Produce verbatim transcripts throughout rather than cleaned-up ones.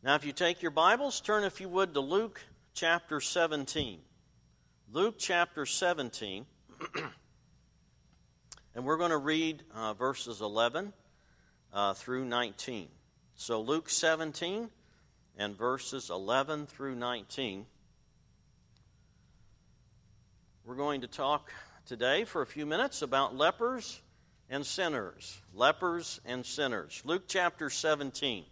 Now, if you take your Bibles, turn, if you would, to Luke chapter seventeen. Luke chapter seventeen. And we're going to read uh, verses eleven uh, through nineteen. So Luke seventeen and verses eleven through nineteen. We're going to talk today for a few minutes about lepers and sinners. Lepers and sinners. Luke chapter seventeen.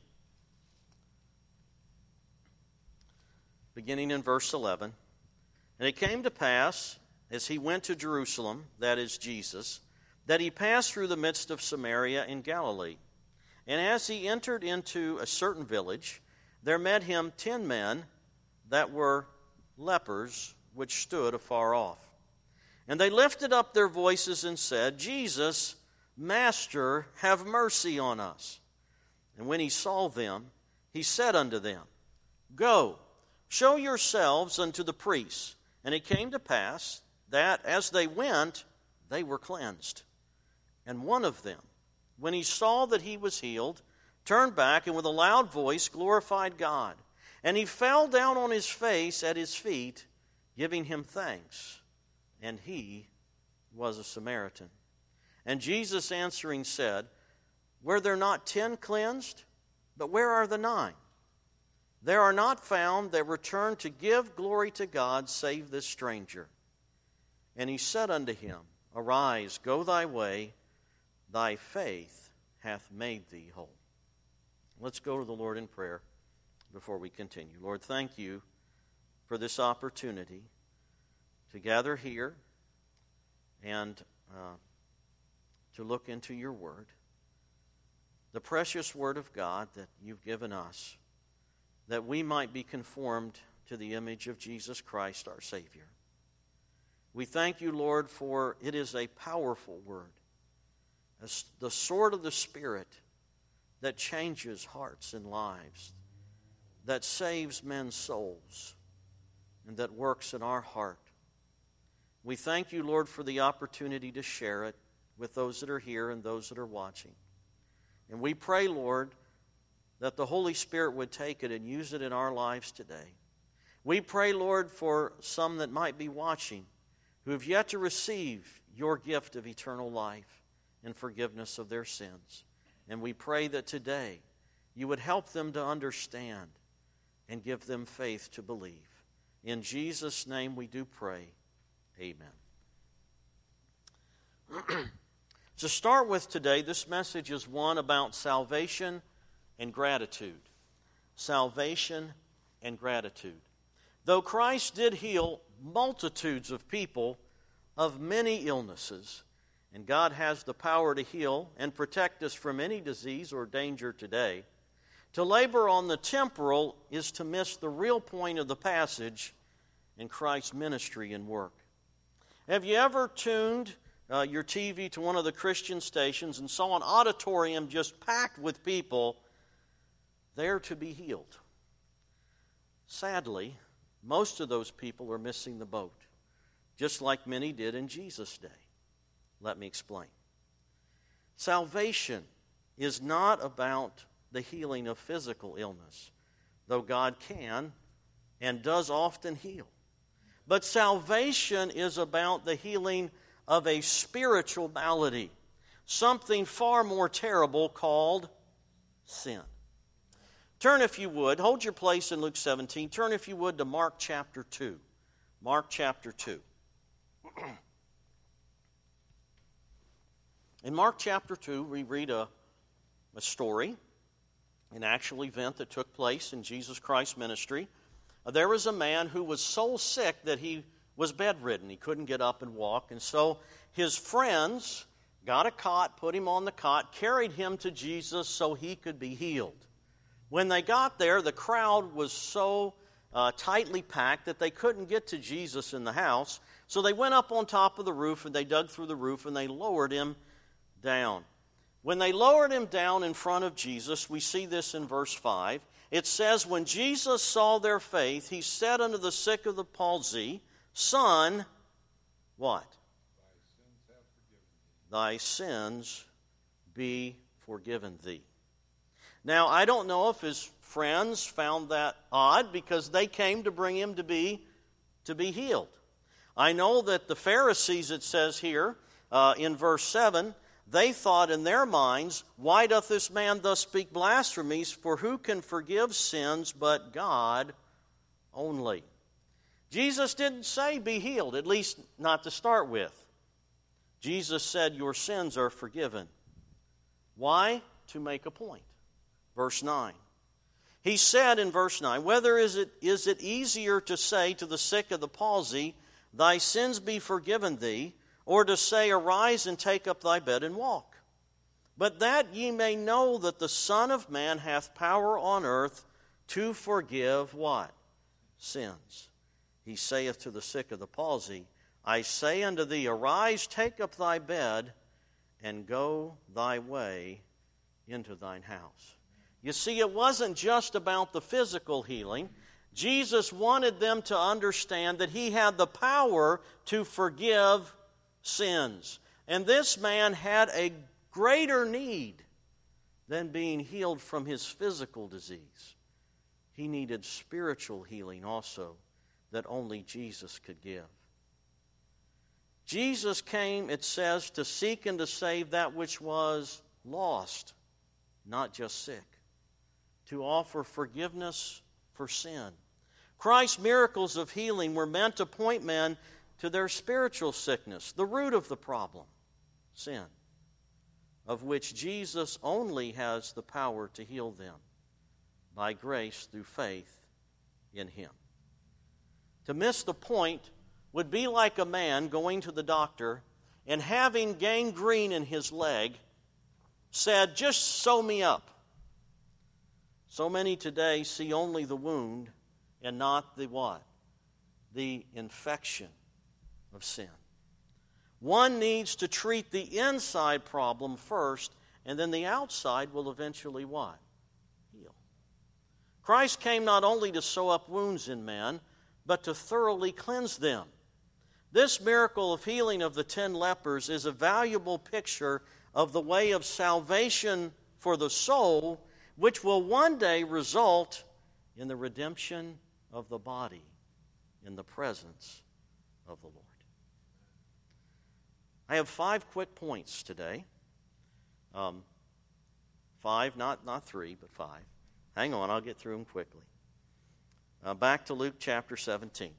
Beginning in verse eleven. And it came to pass, as he went to Jerusalem, that is Jesus, that he passed through the midst of Samaria in Galilee. And as he entered into a certain village, there met him ten men that were lepers, which stood afar off. And they lifted up their voices and said, Jesus, Master, have mercy on us. And when he saw them, he said unto them, Go, show yourselves unto the priests. And it came to pass that as they went, they were cleansed. And one of them, when he saw that he was healed, turned back and with a loud voice glorified God. And he fell down on his face at his feet, giving him thanks. And he was a Samaritan. And Jesus answering said, Were there not ten cleansed? But where are the nine? There are not found that return to give glory to God, save this stranger. And he said unto him, Arise, go thy way, thy faith hath made thee whole. Let's go to the Lord in prayer before we continue. Lord, thank you for this opportunity to gather here and uh, to look into your word, the precious word of God that you've given us, that we might be conformed to the image of Jesus Christ, our Savior. We thank you, Lord, for it is a powerful word, as the sword of the Spirit that changes hearts and lives, that saves men's souls, and that works in our heart. We thank you, Lord, for the opportunity to share it with those that are here and those that are watching. And we pray, Lord, that the Holy Spirit would take it and use it in our lives today. We pray, Lord, for some that might be watching who have yet to receive your gift of eternal life and forgiveness of their sins. And we pray that today you would help them to understand and give them faith to believe. In Jesus' name we do pray. Amen. To start with today, this message is one about salvation and gratitude. Salvation and gratitude. Though Christ did heal multitudes of people of many illnesses, and God has the power to heal and protect us from any disease or danger today, to labor on the temporal is to miss the real point of the passage in Christ's ministry and work. Have you ever tuned uh, your T V to one of the Christian stations and saw an auditorium just packed with people there to be healed? Sadly, most of those people are missing the boat, just like many did in Jesus' day. Let me explain. Salvation is not about the healing of physical illness, though God can and does often heal. But salvation is about the healing of a spiritual malady, something far more terrible called sin. Turn, if you would, hold your place in Luke seventeen. Turn, if you would, to Mark chapter two. Mark chapter two. In Mark chapter two, we read a, a story, an actual event that took place in Jesus Christ's ministry. There was a man who was so sick that he was bedridden. He couldn't get up and walk. And so his friends got a cot, put him on the cot, carried him to Jesus so he could be healed. When they got there, the crowd was so uh, tightly packed that they couldn't get to Jesus in the house. So they went up on top of the roof, and they dug through the roof, and they lowered him down. When they lowered him down in front of Jesus, we see this in verse five. It says, When Jesus saw their faith, he said unto the sick of the palsy, Son, what? Thy sins be forgiven thee. Now, I don't know if his friends found that odd because they came to bring him to be, to be healed. I know that the Pharisees, it says here uh, in verse seven, they thought in their minds, why doth this man thus speak blasphemies? For who can forgive sins but God only? Jesus didn't say be healed, at least not to start with. Jesus said your sins are forgiven. Why? To make a point. Verse nine. He said in verse nine, whether is it, is it easier to say to the sick of the palsy, thy sins be forgiven thee, or to say, arise and take up thy bed and walk? But that ye may know that the Son of Man hath power on earth to forgive what? Sins. He saith to the sick of the palsy, I say unto thee, arise, take up thy bed, and go thy way into thine house. You see, it wasn't just about the physical healing. Jesus wanted them to understand that he had the power to forgive sins. And this man had a greater need than being healed from his physical disease. He needed spiritual healing also that only Jesus could give. Jesus came, it says, to seek and to save that which was lost, not just sick, to offer forgiveness for sin. Christ's miracles of healing were meant to point men to their spiritual sickness, the root of the problem, sin, of which Jesus only has the power to heal them by grace through faith in him. To miss the point would be like a man going to the doctor and having gangrene in his leg said, just sew me up. So many today see only the wound and not the what? The infection of sin. One needs to treat the inside problem first, and then the outside will eventually what? Heal. Christ came not only to sew up wounds in men, but to thoroughly cleanse them. This miracle of healing of the ten lepers is a valuable picture of the way of salvation for the soul, which will one day result in the redemption of the body in the presence of the Lord. I have five quick points today. Um, five, not, not three, but five. Hang on, I'll get through them quickly. Uh, back to Luke chapter seventeen.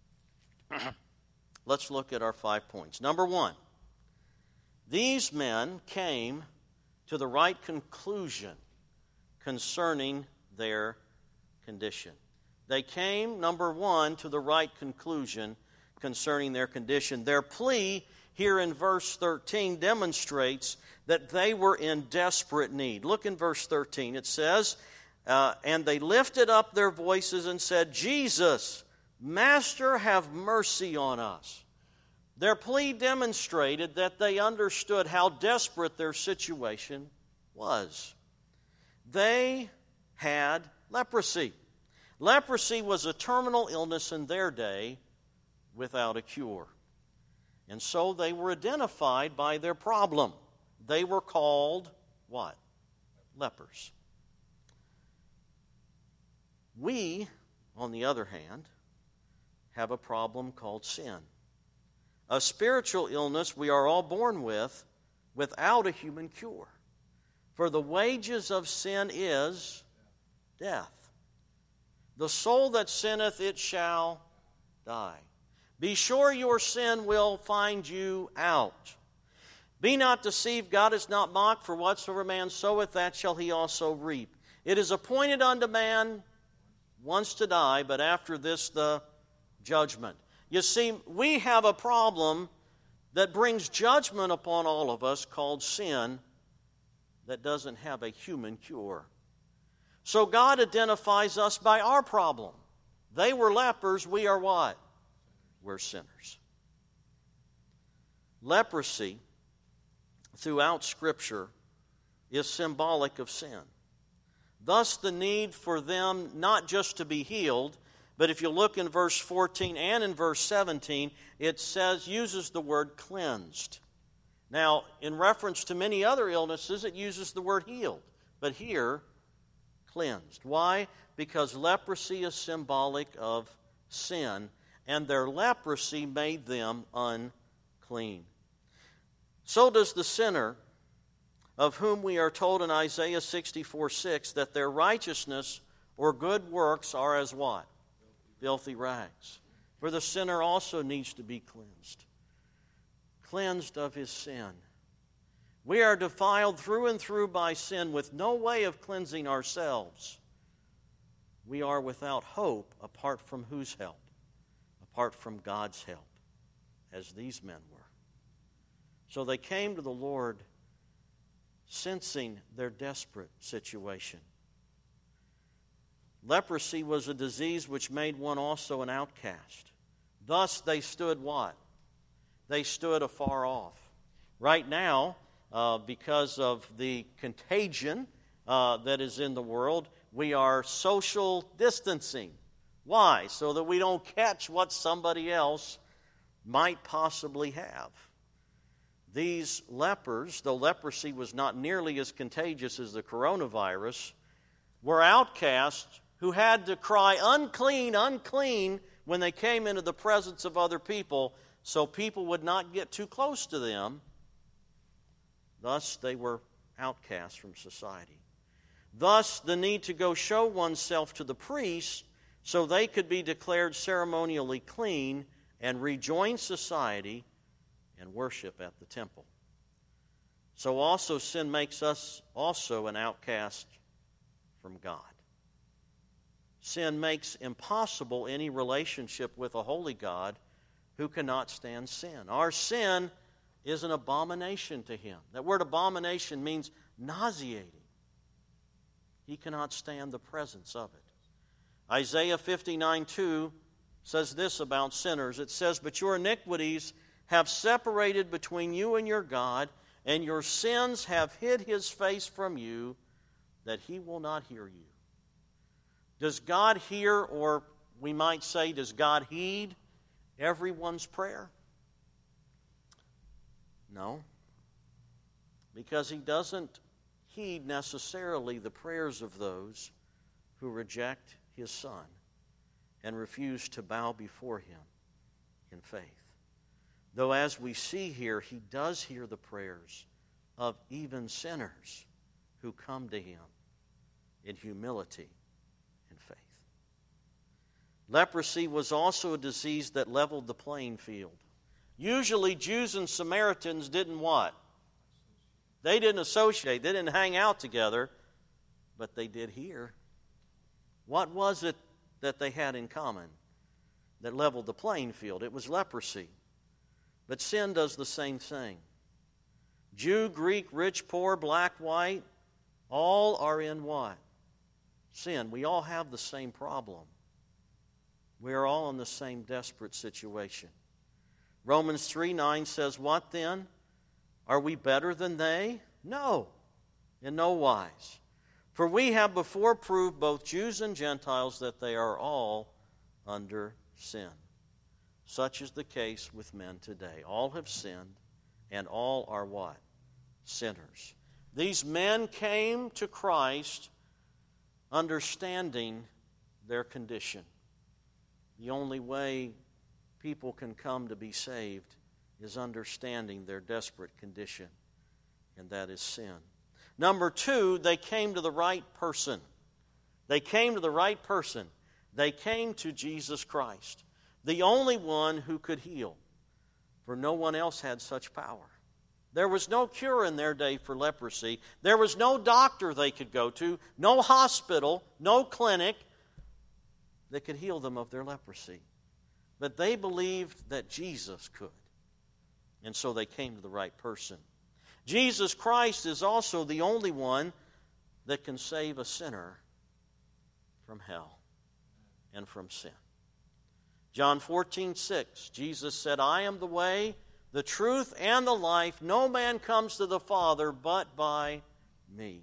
Let's look at our five points. Number one, these men came to the right conclusion concerning their condition. They came, number one, to the right conclusion concerning their condition. Their plea here in verse thirteen demonstrates that they were in desperate need. Look in verse thirteen. It says, uh, and they lifted up their voices and said, Jesus, Master, have mercy on us. Their plea demonstrated that they understood how desperate their situation was. They had leprosy. Leprosy was a terminal illness in their day without a cure. And so they were identified by their problem. They were called what? Lepers. We, on the other hand, have a problem called sin. A spiritual illness we are all born with without a human cure. For the wages of sin is death. The soul that sinneth, it shall die. Be sure your sin will find you out. Be not deceived, God is not mocked, for whatsoever man soweth, that shall he also reap. It is appointed unto man once to die, but after this the judgment. You see, we have a problem that brings judgment upon all of us called sin that doesn't have a human cure. So God identifies us by our problem. They were lepers, we are what? We're sinners. Leprosy, throughout Scripture, is symbolic of sin. Thus the need for them not just to be healed, but if you look in verse fourteen and in verse seventeen, it says, uses the word cleansed. Now, in reference to many other illnesses, it uses the word healed. But here, cleansed. Why? Because leprosy is symbolic of sin, and their leprosy made them unclean. So does the sinner, of whom we are told in Isaiah sixty-four six that their righteousness or good works are as what? Filthy rags. For the sinner also needs to be cleansed. Cleansed of his sin. We are defiled through and through by sin with no way of cleansing ourselves. We are without hope apart from whose help? Apart from God's help, as these men were. So they came to the Lord sensing their desperate situation. Leprosy was a disease which made one also an outcast. Thus they stood what? They stood afar off. Right now, uh, because of the contagion uh, that is in the world, we are social distancing. Why? So that we don't catch what somebody else might possibly have. These lepers, though leprosy was not nearly as contagious as the coronavirus, were outcasts who had to cry, unclean, unclean, when they came into the presence of other people, so people would not get too close to them. Thus, they were outcasts from society. Thus, the need to go show oneself to the priests so they could be declared ceremonially clean and rejoin society and worship at the temple. So also sin makes us also an outcast from God. Sin makes impossible any relationship with a holy God who cannot stand sin. Our sin is an abomination to Him. That word abomination means nauseating. He cannot stand the presence of it. Isaiah fifty-nine two says this about sinners. It says, "But your iniquities have separated between you and your God, and your sins have hid His face from you, that He will not hear you." Does God hear, or we might say, does God heed everyone's prayer? No. Because He doesn't heed necessarily the prayers of those who reject His Son and refuse to bow before Him in faith. Though as we see here, He does hear the prayers of even sinners who come to Him in humility and faith. Leprosy was also a disease that leveled the playing field. Usually Jews and Samaritans didn't what? They didn't associate, they didn't hang out together, but they did here. What was it that they had in common that leveled the playing field? It was leprosy. But sin does the same thing. Jew, Greek, rich, poor, black, white, all are in what? Sin. We all have the same problem. We are all in the same desperate situation. Romans three nine says, "What then? Are we better than they? No, in no wise. For we have before proved, both Jews and Gentiles, that they are all under sin. Such is the case with men today. All have sinned, and all are what? Sinners." These men came to Christ understanding their condition. The only way people can come to be saved is understanding their desperate condition, and that is sin. Number two, they came to the right person. They came to the right person. They came to Jesus Christ, the only one who could heal, for no one else had such power. There was no cure in their day for leprosy. There was no doctor they could go to, no hospital, no clinic that could heal them of their leprosy. But they believed that Jesus could, and so they came to the right person. Jesus Christ is also the only one that can save a sinner from hell and from sin. John fourteen six, Jesus said, "I am the way, the truth, and the life. No man comes to the Father but by me."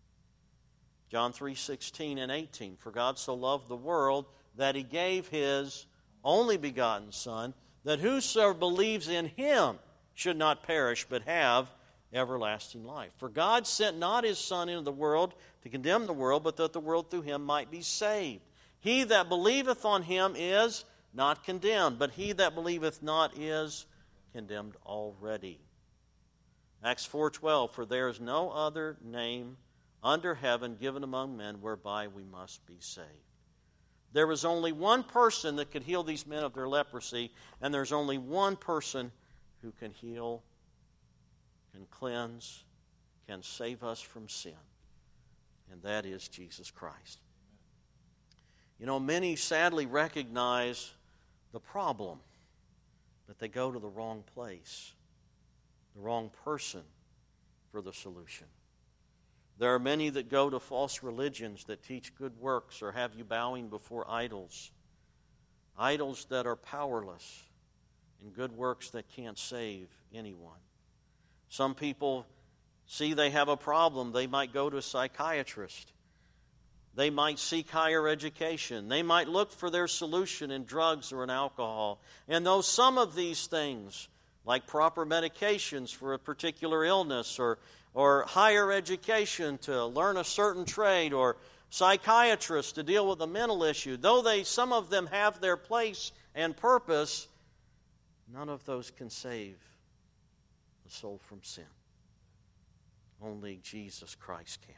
John three sixteen and eighteen, "For God so loved the world that He gave His only begotten Son, that whosoever believes in Him should not perish but have everlasting life. For God sent not his Son into the world to condemn the world, but that the world through him might be saved. He that believeth on him is not condemned, but he that believeth not is condemned already. Acts four twelve, for there is no other name under heaven given among men whereby we must be saved. There was only one person that could heal these men of their leprosy, and there's only one person who can heal, can cleanse, can save us from sin, and that is Jesus Christ. You know, many sadly recognize the problem, but they go to the wrong place, the wrong person for the solution. There are many that go to false religions that teach good works or have you bowing before idols, idols that are powerless, and good works that can't save anyone. Some people see they have a problem. They might go to a psychiatrist. They might seek higher education. They might look for their solution in drugs or in alcohol. And though some of these things, like proper medications for a particular illness or, or higher education to learn a certain trade or psychiatrists to deal with a mental issue, though they some of them have their place and purpose, none of those can save the soul from sin. Only Jesus Christ can.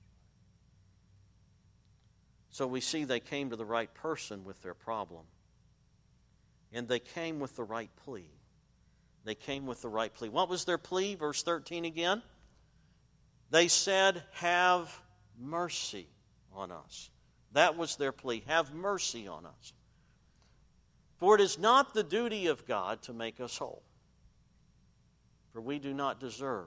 So we see they came to the right person with their problem. And they came with the right plea. They came with the right plea. What was their plea? Verse thirteen again. They said, have mercy on us. That was their plea. Have mercy on us. For it is not the duty of God to make us whole. For we do not deserve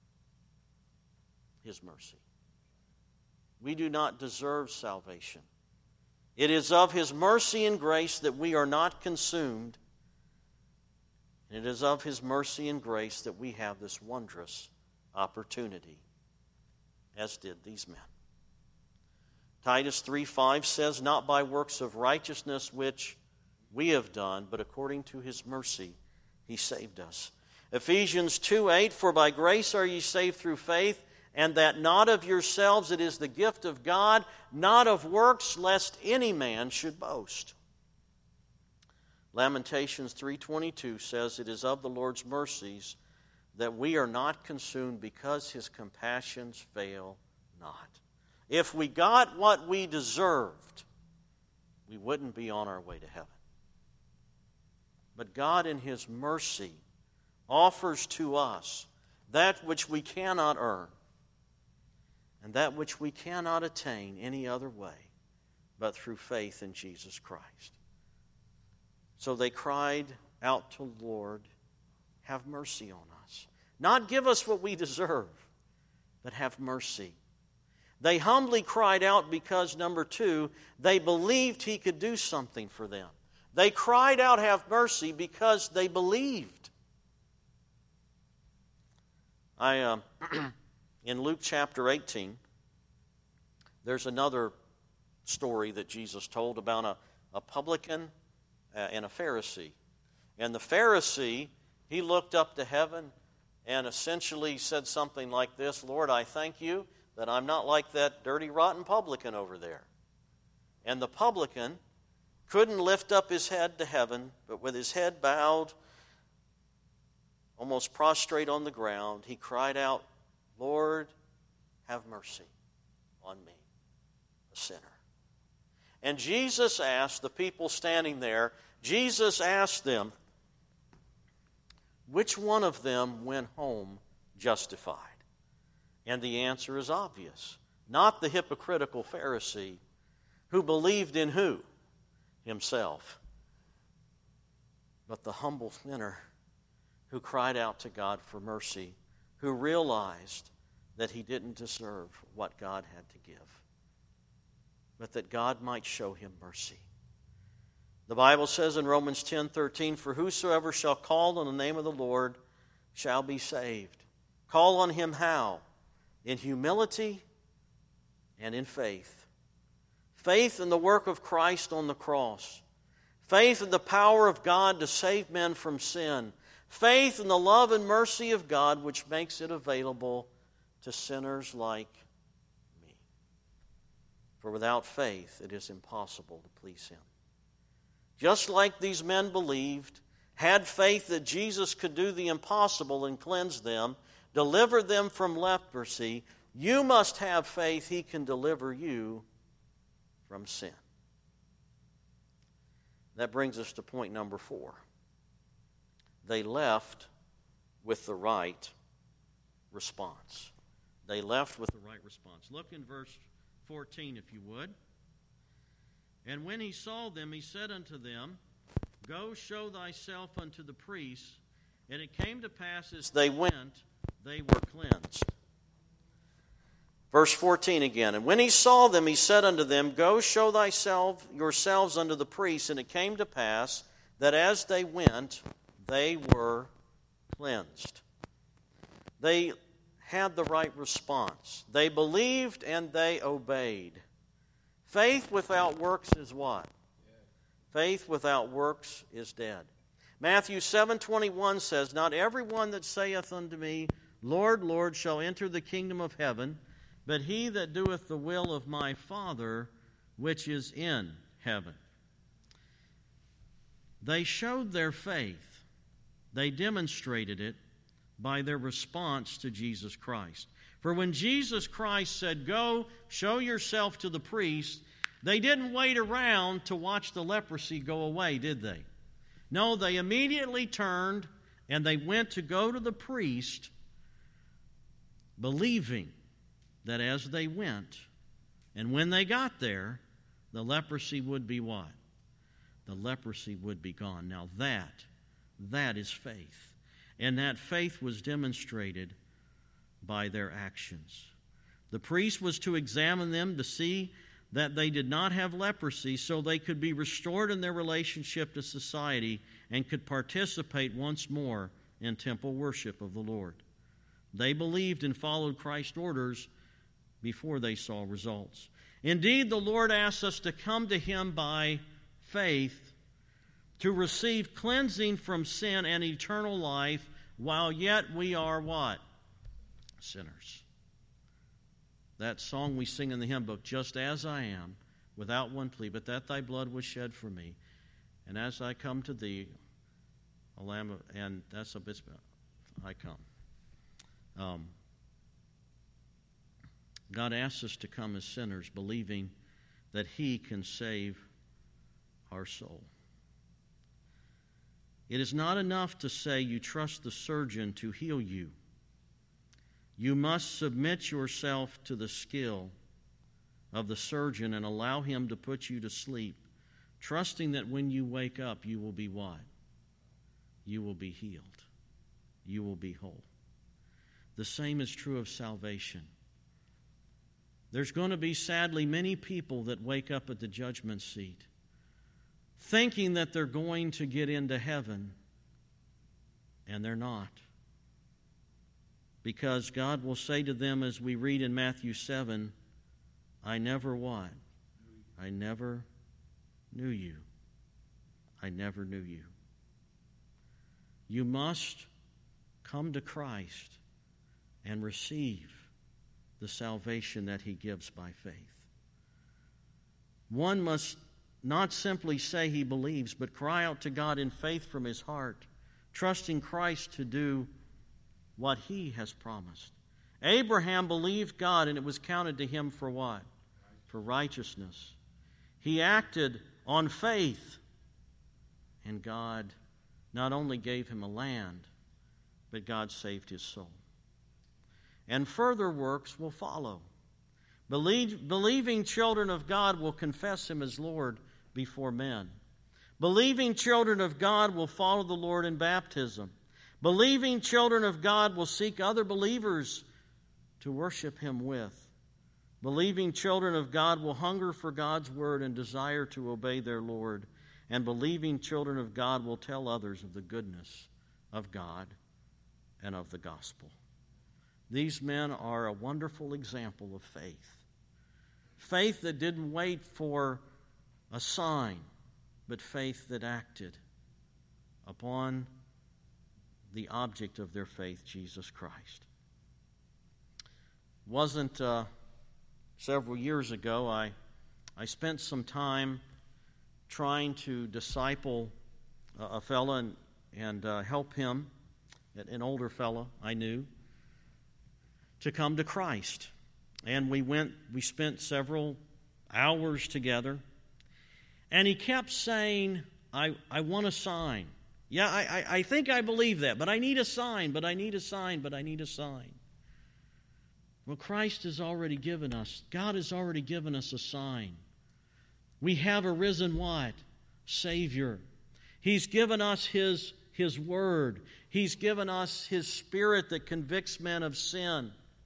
his mercy. We do not deserve salvation. It is of his mercy and grace that we are not consumed. And it is of his mercy and grace that we have this wondrous opportunity, as did these men. Titus three five says, not by works of righteousness which we have done, but according to his mercy he saved us. Ephesians two eight, for by grace are ye saved through faith, and that not of yourselves, it is the gift of God, not of works, lest any man should boast. Lamentations three twenty-two says, it is of the Lord's mercies that we are not consumed, because his compassions fail not. If we got what we deserved, we wouldn't be on our way to heaven. But God in his mercy offers to us that which we cannot earn, and that which we cannot attain any other way but through faith in Jesus Christ. So they cried out to the Lord, have mercy on us. Not give us what we deserve, but have mercy. They humbly cried out because, number two, they believed he could do something for them. They cried out, have mercy, because they believed. I, uh, in Luke chapter eighteen, there's another story that Jesus told about a, a publican and a Pharisee. And the Pharisee, he looked up to heaven and essentially said something like this, Lord, I thank you that I'm not like that dirty, rotten publican over there. And the publican couldn't lift up his head to heaven, but with his head bowed, almost prostrate on the ground, he cried out, Lord, have mercy on me, a sinner. And Jesus asked the people standing there, Jesus asked them, which one of them went home justified? And the answer is obvious. Not the hypocritical Pharisee who believed in who? Himself. But the humble sinner who cried out to God for mercy, who realized that he didn't deserve what God had to give, but that God might show him mercy. The Bible says in Romans ten thirteen, for whosoever shall call on the name of the Lord shall be saved. Call on him how? In humility and in faith. Faith in the work of Christ on the cross. Faith in the power of God to save men from sin. Faith in the love and mercy of God, which makes it available to sinners like me. For without faith, it is impossible to please Him. Just like these men believed, had faith that Jesus could do the impossible and cleanse them, deliver them from leprosy, you must have faith He can deliver you from sin. That brings us to point number four. They left with the right response. They left with the right response. Look in verse fourteen, if you would. And when he saw them, he said unto them, Go show thyself unto the priests. And it came to pass as they went, they were cleansed. Verse fourteen again. And when he saw them, he said unto them, Go show thyself yourselves unto the priests. And it came to pass that as they went, they were cleansed. They had the right response. They believed and they obeyed. Faith without works is what? Faith without works is dead. Matthew seven twenty-one says, Not everyone that saith unto me, Lord, Lord, shall enter the kingdom of heaven, but he that doeth the will of my Father which is in heaven. They showed their faith. They demonstrated it by their response to Jesus Christ. For when Jesus Christ said, Go, show yourself to the priest, they didn't wait around to watch the leprosy go away, did they? No, they immediately turned and they went to go to the priest, believing that as they went, and when they got there, the leprosy would be what? The leprosy would be gone. Now that, that is faith. And that faith was demonstrated by their actions. The priest was to examine them to see that they did not have leprosy, so they could be restored in their relationship to society and could participate once more in temple worship of the Lord. They believed and followed Christ's orders before they saw results. Indeed, the Lord asks us to come to Him by faith to receive cleansing from sin and eternal life while yet we are what? Sinners. That song we sing in the hymn book, Just as I am, without one plea, but that thy blood was shed for me. And as I come to thee, a lamb of, and that's a bit, I come. Um, God asks us to come as sinners, believing that He can save our soul. It is not enough to say you trust the surgeon to heal you. You must submit yourself to the skill of the surgeon and allow him to put you to sleep, trusting that when you wake up, you will be what? You will be healed. You will be whole. The same is true of salvation. There's going to be, sadly, many people that wake up at the judgment seat thinking that they're going to get into heaven, and they're not. Because God will say to them, as we read in Matthew seven, I never what? I never knew you. I never knew you. You must come to Christ and receive the salvation that He gives by faith. One must not simply say he believes, but cry out to God in faith from his heart, trusting Christ to do what He has promised. Abraham believed God, and it was counted to him for what? For righteousness. He acted on faith, and God not only gave him a land, but God saved his soul. And further works will follow. Believe, believing children of God will confess Him as Lord before men. Believing children of God will follow the Lord in baptism. Believing children of God will seek other believers to worship Him with. Believing children of God will hunger for God's word and desire to obey their Lord. And believing children of God will tell others of the goodness of God and of the gospel. These men are a wonderful example of faith. Faith that didn't wait for a sign, but faith that acted upon the object of their faith, Jesus Christ. Wasn't uh, several years ago, I, I spent some time trying to disciple a, a fellow and, and uh, help him, an older fellow I knew, to come to Christ. And we went, we spent several hours together, and he kept saying, I, I want a sign. Yeah, I, I, I think I believe that, but I need a sign, but I need a sign, but I need a sign. Well, Christ has already given us, God has already given us a sign. We have a risen what? Savior. He's given us His, His Word. He's given us His Spirit that convicts men of sin.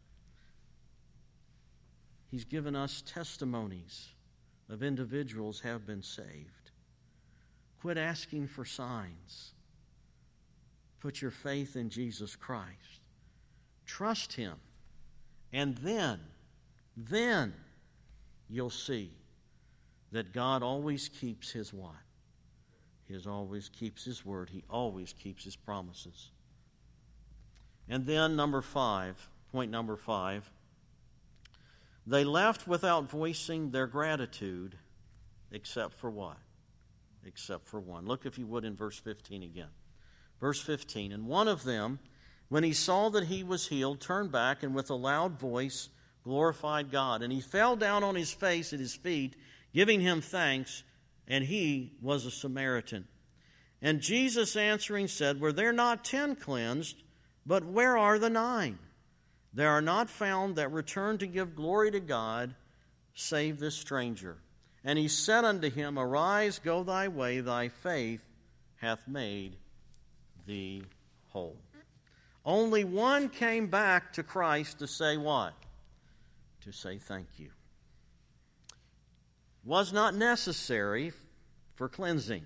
He's given us testimonies of individuals who have been saved. Quit asking for signs. Put your faith in Jesus Christ. Trust Him. And then, then you'll see that God always keeps His what? He always keeps His word. He always keeps His promises. And then number five, point number five, they left without voicing their gratitude except for what? Except for one. Look, if you would, in verse fifteen again. Verse fifteen, and one of them, when he saw that he was healed, turned back and with a loud voice glorified God. And he fell down on his face at his feet, giving him thanks, and he was a Samaritan. And Jesus answering said, were there not ten cleansed, but where are the nine? There are not found that return to give glory to God, save this stranger. And he said unto him, arise, go thy way, thy faith hath made thee whole. Only one came back to Christ to say what? To say thank you. Was not necessary for cleansing.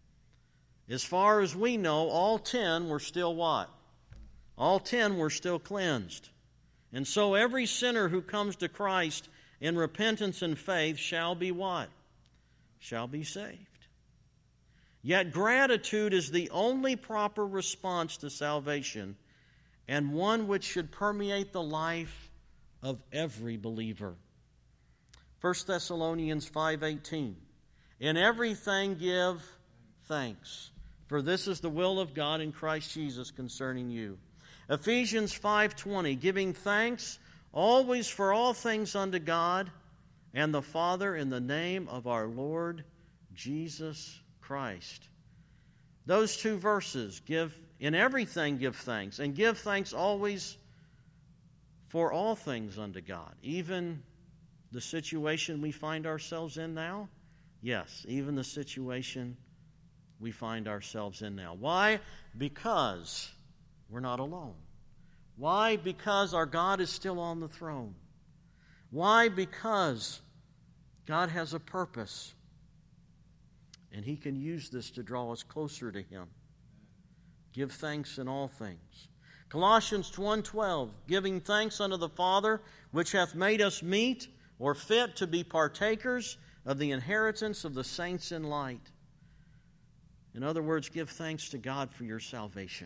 As far as we know, all ten were still what? All ten were still cleansed. And so every sinner who comes to Christ in repentance and faith shall be what? Shall be saved. Yet gratitude is the only proper response to salvation, and one which should permeate the life of every believer. First Thessalonians five eighteen, in everything give thanks, for this is the will of God in Christ Jesus concerning you. Ephesians five twenty, giving thanks always for all things unto God and the Father in the name of our Lord Jesus Christ. Those two verses, give in everything give thanks, and give thanks always for all things unto God. Even the situation we find ourselves in now? Yes, even the situation we find ourselves in now. Why? Because we're not alone. Why? Because our God is still on the throne. Why? Because God has a purpose, and He can use this to draw us closer to Him. Give thanks in all things. Colossians one twelve, giving thanks unto the Father, which hath made us meet or fit to be partakers of the inheritance of the saints in light. In other words, give thanks to God for your salvation.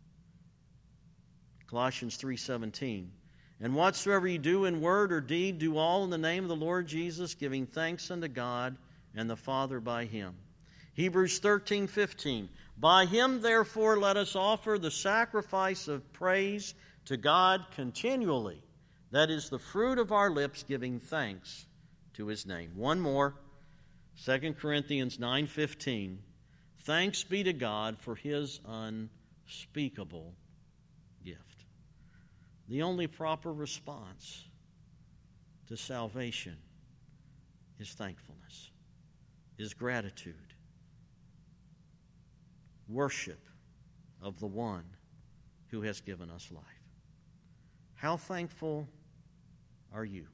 Colossians three seventeen, and whatsoever you do in word or deed, do all in the name of the Lord Jesus, giving thanks unto God and the Father by Him. Hebrews thirteen fifteen, by Him therefore let us offer the sacrifice of praise to God continually. That is the fruit of our lips, giving thanks to His name. One more, Second Corinthians nine fifteen, thanks be to God for His unspeakable gift. The only proper response to salvation is thankfulness, is gratitude, worship of the one who has given us life. How thankful are you?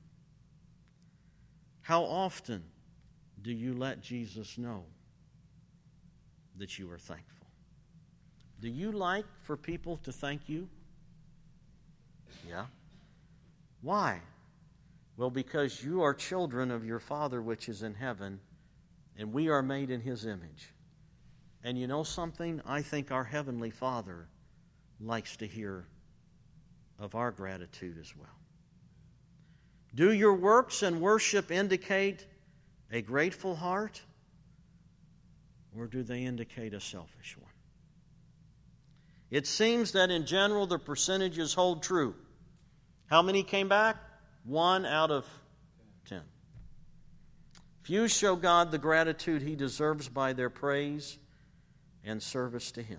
How often do you let Jesus know that you are thankful? Do you like for people to thank you? Yeah. Why? Well, because you are children of your Father which is in heaven, and we are made in His image. And you know something? I think our Heavenly Father likes to hear of our gratitude as well. Do your works and worship indicate a grateful heart, or do they indicate a selfish one? It seems that in general the percentages hold true. How many came back? One out of ten. Few show God the gratitude He deserves by their praise and service to Him.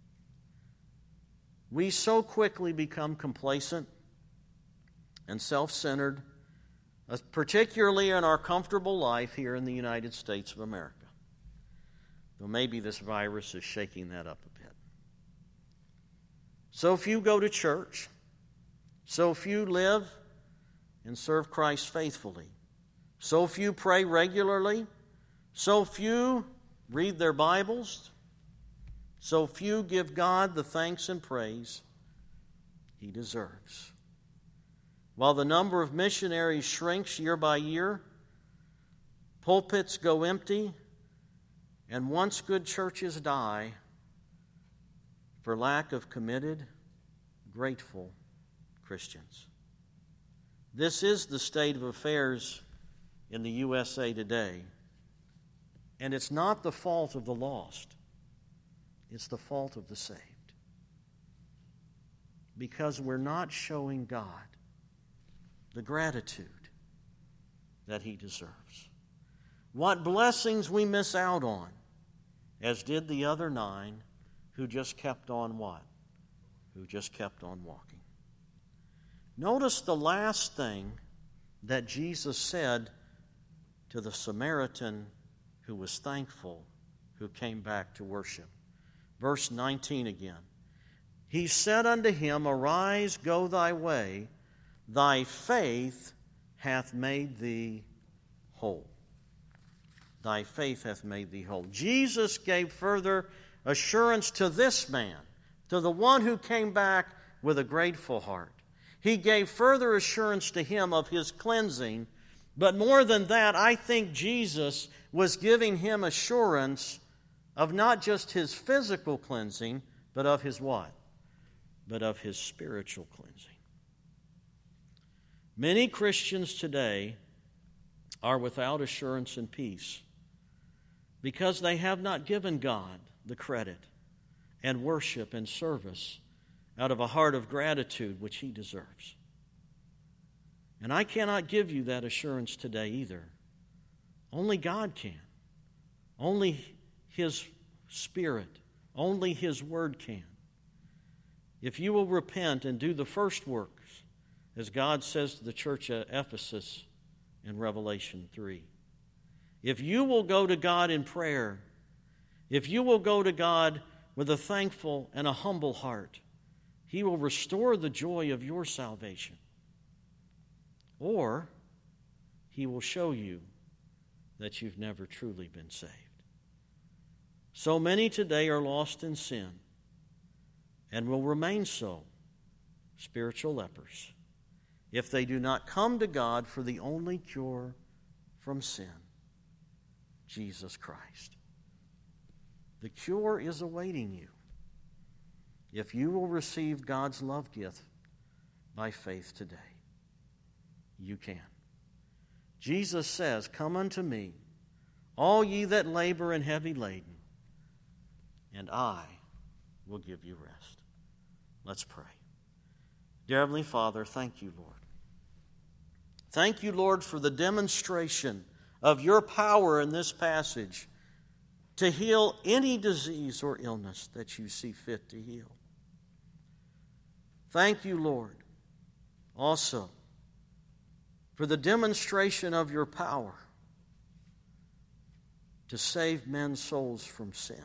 We so quickly become complacent and self-centered, particularly in our comfortable life here in the United States of America. Though maybe this virus is shaking that up a bit. So few go to church. So few live and serve Christ faithfully. So few pray regularly. So few read their Bibles. So few give God the thanks and praise He deserves. While the number of missionaries shrinks year by year, pulpits go empty, and once good churches die for lack of committed, grateful Christians. This is the state of affairs in the U S A today, and it's not the fault of the lost. It's the fault of the saved. Because we're not showing God the gratitude that He deserves. What blessings we miss out on, as did the other nine who just kept on what? Who just kept on walking. Notice the last thing that Jesus said to the Samaritan who was thankful, who came back to worship. Verse nineteen again. He said unto him, Arise, go thy way, thy faith hath made thee whole. Thy faith hath made thee whole. Jesus gave further assurance to this man, to the one who came back with a grateful heart. He gave further assurance to him of his cleansing, but more than that, I think Jesus was giving him assurance of not just his physical cleansing, but of his what? But of his spiritual cleansing. Many Christians today are without assurance and peace because they have not given God the credit and worship and service out of a heart of gratitude which He deserves. And I cannot give you that assurance today either. Only God can. Only His Spirit, only His Word can. If you will repent and do the first works, as God says to the church at Ephesus in Revelation three, if you will go to God in prayer, if you will go to God with a thankful and a humble heart, He will restore the joy of your salvation. Or He will show you that you've never truly been saved. So many today are lost in sin and will remain so, spiritual lepers, if they do not come to God for the only cure from sin, Jesus Christ. The cure is awaiting you if you will receive God's love gift by faith today. You can. Jesus says, Come unto me, all ye that labor and heavy laden, and I will give you rest. Let's pray. Dear Heavenly Father, thank you, Lord. Thank you, Lord, for the demonstration of your power in this passage to heal any disease or illness that you see fit to heal. Thank you, Lord, also for the demonstration of your power to save men's souls from sin.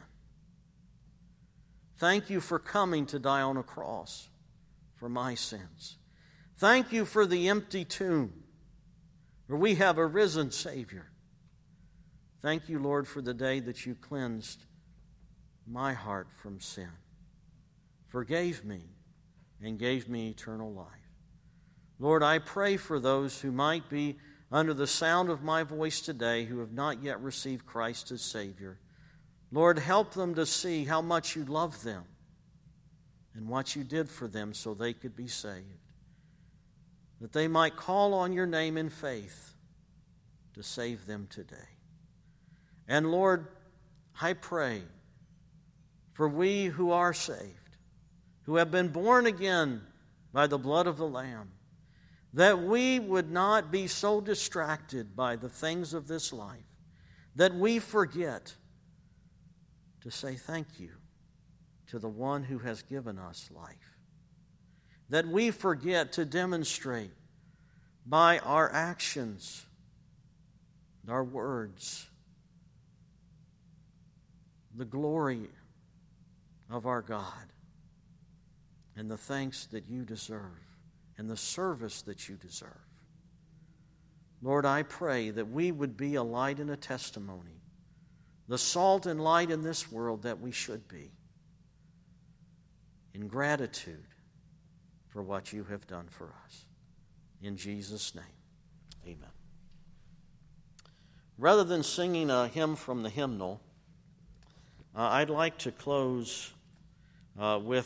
Thank you for coming to die on a cross for my sins. Thank you for the empty tomb where we have a risen Savior. Thank you, Lord, for the day that you cleansed my heart from sin, forgave me, and gave me eternal life. Lord, I pray for those who might be under the sound of my voice today who have not yet received Christ as Savior. Lord, help them to see how much you love them and what you did for them so they could be saved, that they might call on your name in faith to save them today. And Lord, I pray for we who are saved, who have been born again by the blood of the Lamb, that we would not be so distracted by the things of this life that we forget to say thank you to the one who has given us life. That we forget to demonstrate by our actions, our words, the glory of our God and the thanks that you deserve and the service that you deserve. Lord, I pray that we would be a light and a testimony, the salt and light in this world that we should be, in gratitude for what you have done for us. In Jesus' name, amen. Rather than singing a hymn from the hymnal, uh, I'd like to close uh, with